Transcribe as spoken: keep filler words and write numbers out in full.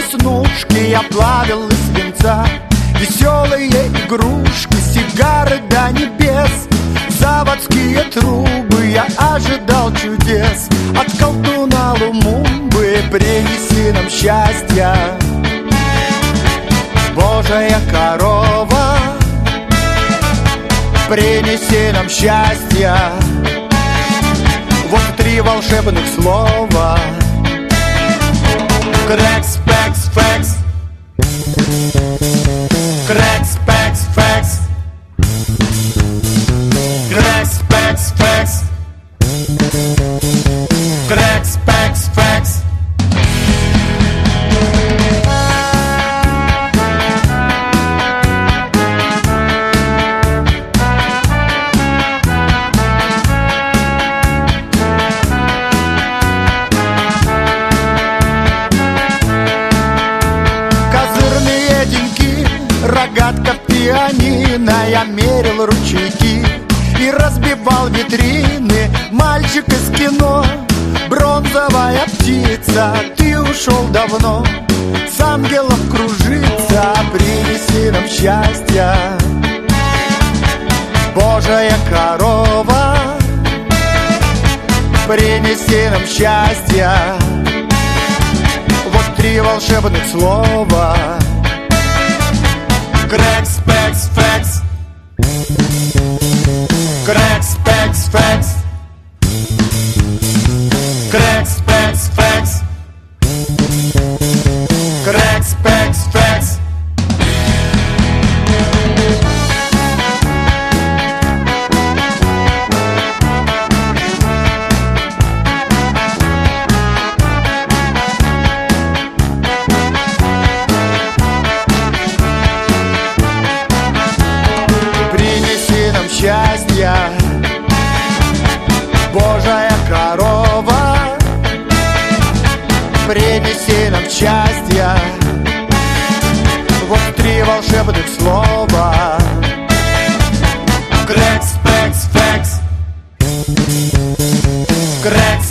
веснушки я плавил из свинца. Веселые игрушки, сигары до небес, заводские трубы, я ожидал чудес. От колдуна Лумумбы принеси нам счастья. Божья корова, принеси нам счастья. Вот три волшебных слова. Крекс, пекс, фекс. Крекс, пекс, фекс. Крекс, пекс, фекс. Крекс, пекс, фекс. Рогатка пианино, я мерил ручейки и разбивал витрины. Мальчик из кино, бронзовая птица, ты ушел давно, с ангелом кружится. Принеси нам счастья. Божья корова, принеси нам счастья. Вот три волшебных слова. Крекс, пекс, фекс. Крекс, пекс, фекс. Крекс, пекс, фекс. Крекс, пекс, фекс. Счастья, Божья корова, принеси нам счастья. Вот три волшебных слова. Крекс, пекс, фекс. Крекс,